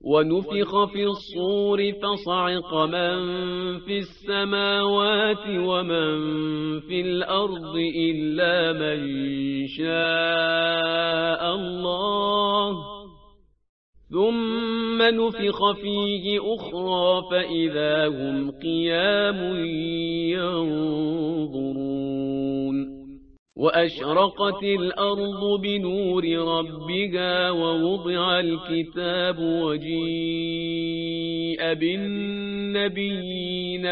ونفخ في الصور فصعق من في السماوات ومن في الأرض إلا من شاء الله، ثم نفخ فيه أخرى فإذا هم قيام ينظرون. وأشرقت الأرض بنور ربها ووضع الكتاب وجيء بالنبيين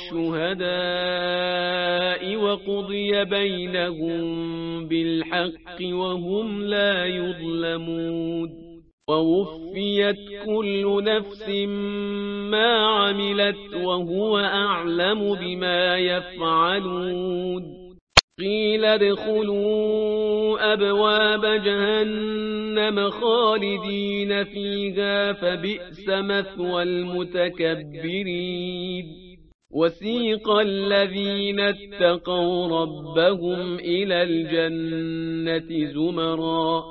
والشهداء وقضي بينهم بالحق وهم لا يظلمون. ووفيت كل نفس ما عملت وهو أعلم بما يفعلون. قيل ادخلوا أبواب جهنم خالدين فيها فبئس مثوى المتكبرين. وسيق الذين اتقوا ربهم إلى الجنة زمرا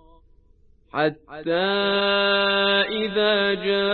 حتى إذا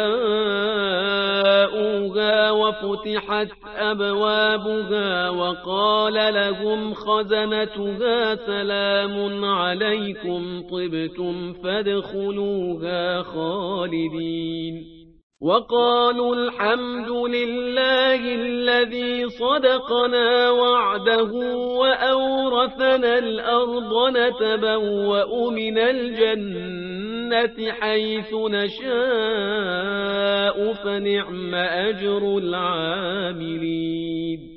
جاءوها وفتحت أبوابها وقال لهم خزنتها سلام عليكم طبتم فادخلوها خالدين. وقالوا الحمد لله الذي صدقنا وعده وأورثنا الأرض نتبوأ من الجنة حيث نشاء فنعم أجر العاملين.